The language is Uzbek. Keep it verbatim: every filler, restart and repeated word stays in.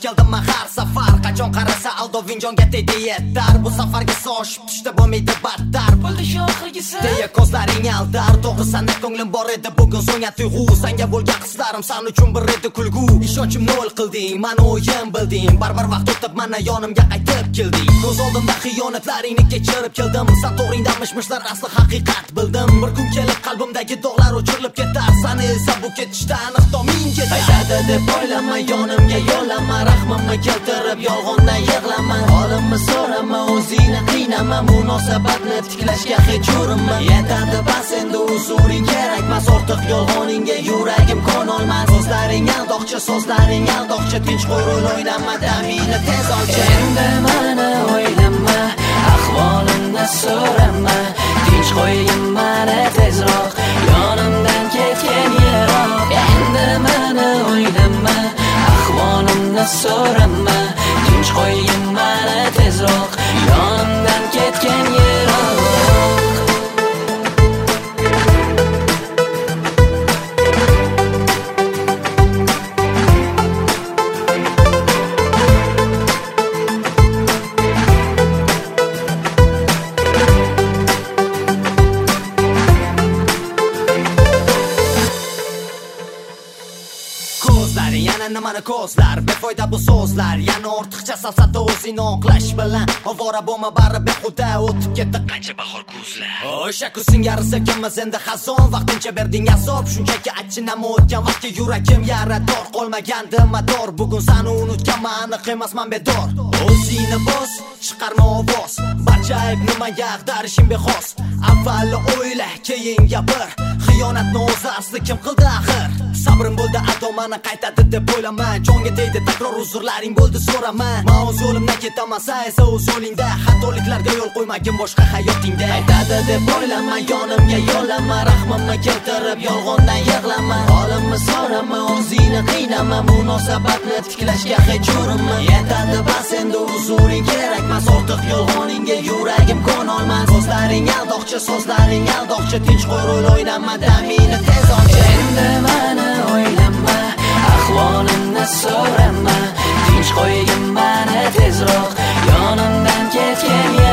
keldim men har safar. Qachon qarasa aldoving jonga tegdi yetar. Bu safarga so'shib tushda bo'lmaydi battar. Bo'ldi shu oxirgisi deya ko'zlaring aldar. To'g'ri sanda ko'nglim bor edi, bugun so'ngan tuyg'u. Senga bo'lgan hislarim san uchun bir edi kulgu. Ishonchimni o'l qilding, meni o'yin bilding. Baribir vaqt o'tib mana yonimga qaytib kelding. Ko'z oldimda xiyonatlaringni kechirib keldim. Sen to'g'ringdan mishmishlar asli haqiqat bildim. Bir kun kelib qalbimdagi dog'lar o'chirilib ketar. Seni esa bu ketishdan ixtoming ketar. Aytadi deb o'ylama, yonimga yo'lama, rahmimni keltirib yolg'ondan yig'lama. Holimni so'rama, o'zingni qiynama, munosabatni tiklashga hech urinma. Yetadi bas endi huzuring kerakmas, ortiq yolg'oningga yuragim ko'nolmas. So'zlaring aldoqcha, so'zlaring aldoqcha, tinch qo'rul o'ynama, damingni tez olcha. Endi meni o'ylama, ahvolimni so'rama, tinch qo'ygin meni tezroq, yonimdan ketgan yiroq. Endi meni o'ylama, ahvolimni so'rama, tinch qo'ygin meni tezroq, yonimdan ketgan yiroq. Yana nimani ko'zlar, befoyda bu so'zlar. Yana ortiqcha safsata o'zingni oqlash bilan ovora bo'lma, bari behuda o'tib ketdi qancha bahor kuzlar. O'sha kuz singari sevganmiz endi xazon, vaqtincha berding azob. Shunchaki achinam o'tgan vaqtga yuragim yarador qolmagandi mador. Bugun seni unutganman, aniq emasman bedor. O'zingni bos, chiqarma ovoz, barcha ayb nimaga ag'darishing bexos. Avval o'yla, keyin gapir, xiyonatni o'zi asli kim qildi axir? Sabrim bo'ldi ado, meni qaytadi deb o'ylama, jonga tegdi takror uzrlaring bo'ldi so'rama. Men o'z yo'limdan ketaman, sen esa o'z yo'lingda, xatoliklarga yo'l qo'ymagin boshqa hayotingda. Aytadi deb o'ylama, yonimga yo'lama, rahmimni keltirib yolg'ondan yig'lama. Holimni so'rama, o'zingni qiynama, munosabatni tiklashga hech urinma. Yetadi bas endi huzuring kerakmas, ortiq yolg'oningga yuragim ko'nolmas. So'zlaring aldoqcha, so'zlaring aldoqcha, tinch qo'rul o'ynama, damingni tez olcha. Endi meni o'ylama, ahvolimni so'rama, tinch qo'ygin meni tezroq, yonimdan ketgan